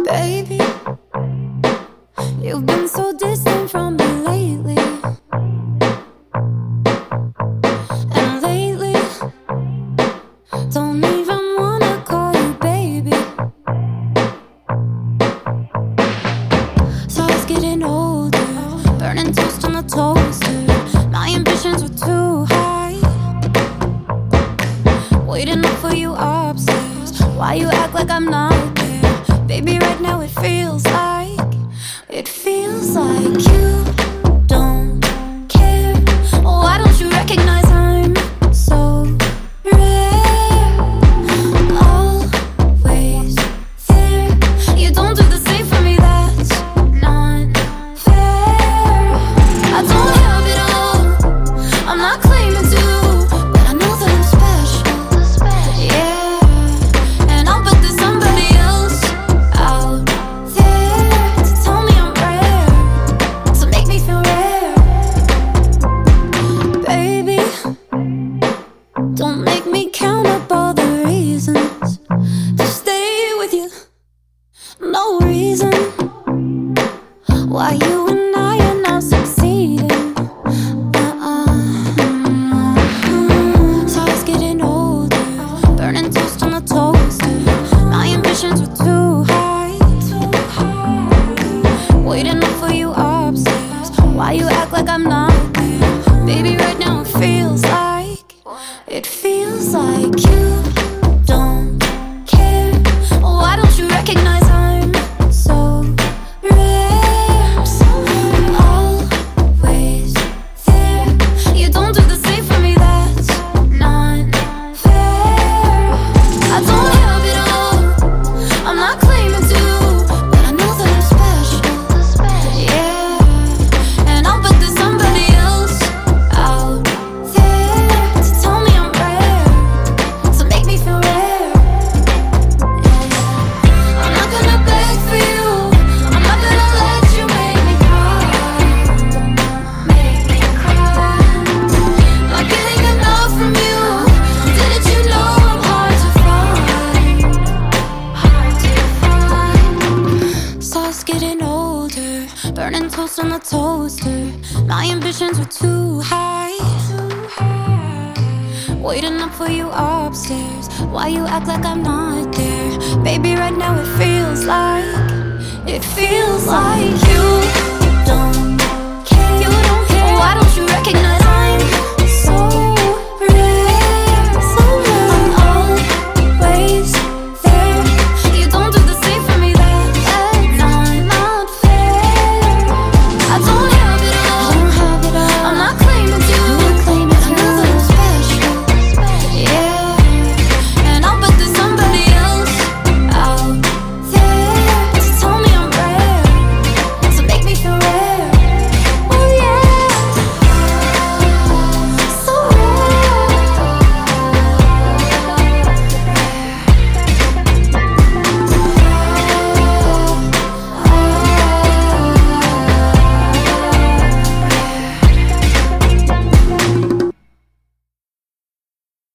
Baby, you've been so distant from me lately. And lately, don't even wanna call you baby. So I was getting older, burning toast on the toaster. My ambitions were too high, waiting up for you upstairs. Why you act like I'm not there? Baby, right now it feels like you don't care. Why don't you recognize I'm so rare? Always there. You don't do the same for me, that's not fair. I don't have it all, I'm not claiming to, but I know that I'm special. Yeah, and I'll bet there's somebody else out there to tell me I'm rare, to make me feel rare. Baby, don't make me count up all the reasons to stay with you. No reason why you and I are not succeeding. So I was getting older, burning toast on the toaster. My ambitions were too high, waiting up for you upstairs. Why you act like I'm not there? Baby, right now it feels like you don't care. Why don't you recognize I'm so rare? Always there. You don't do the same for me, that's not fair. I don't have it all, I'm not claiming to, but I know that I'm special. Yeah, and I'll bet there's somebody else out there to tell me I'm rare, to make me feel rare. I'm not gonna beg for you, I'm not gonna let you make me cry. Not getting enough from you. Didn't you know I'm hard to find? So I was getting older, burning toast on the toaster. My ambitions were too high, waiting up for you upstairs. Why you act like I'm not there? Baby, right now it feels like you don't care. Why don't you recognize